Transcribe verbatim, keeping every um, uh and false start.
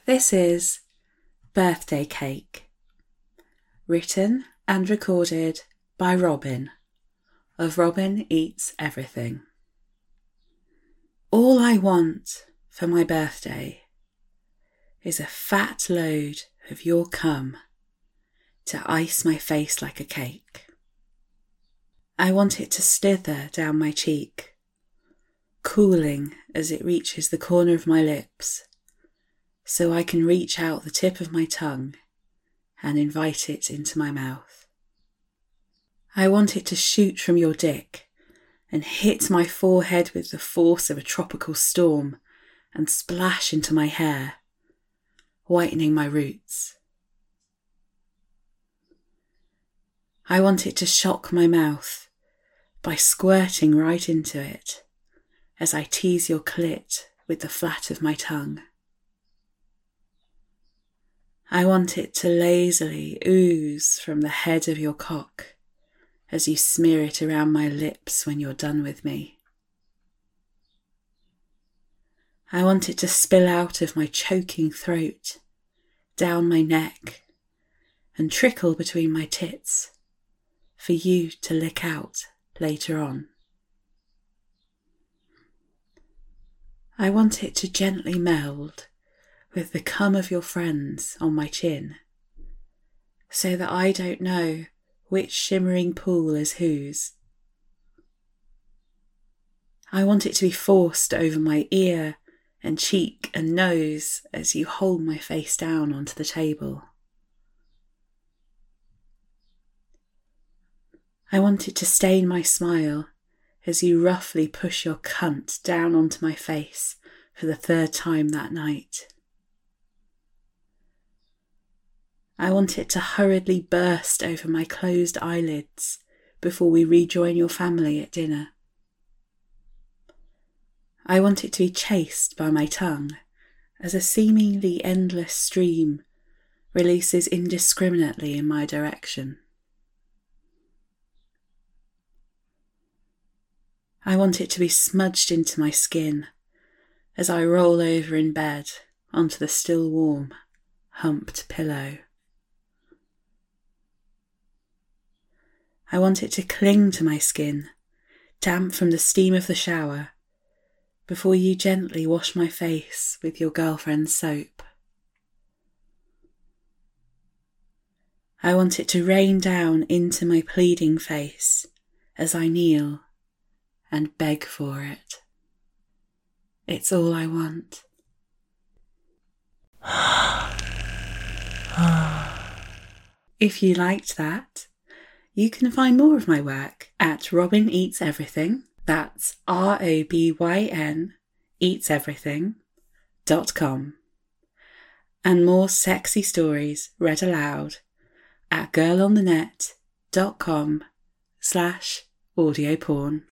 This is Birthday Cake, written and recorded by Robin, of Robin Eats Everything. All I want for my birthday is a fat load of your cum to ice my face like a cake. I want it to slither down my cheek, cooling as it reaches the corner of my lips, so I can reach out the tip of my tongue and invite it into my mouth. I want it to shoot from your dick and hit my forehead with the force of a tropical storm and splash into my hair, whitening my roots. I want it to shock my mouth by squirting right into it as I tease your clit with the flat of my tongue. I want it to lazily ooze from the head of your cock as you smear it around my lips when you're done with me. I want it to spill out of my choking throat, down my neck, and trickle between my tits for you to lick out later on. I want it to gently meld with the cum of your friends on my chin, so that I don't know which shimmering pool is whose. I want it to be forced over my ear and cheek and nose as you hold my face down onto the table. I want it to stain my smile as you roughly push your cunt down onto my face for the third time that night. I want it to hurriedly burst over my closed eyelids before we rejoin your family at dinner. I want it to be chased by my tongue as a seemingly endless stream releases indiscriminately in my direction. I want it to be smudged into my skin as I roll over in bed onto the still warm, humped pillow. I want it to cling to my skin, damp from the steam of the shower, before you gently wash my face with your girlfriend's soap. I want it to rain down into my pleading face as I kneel and beg for it. It's all I want. If you liked that, you can find more of my work at Robin Eats Everything, that's R O B Y N, eats everything, dot com. And more sexy stories read aloud at girlonthenet dot com slash audio porn.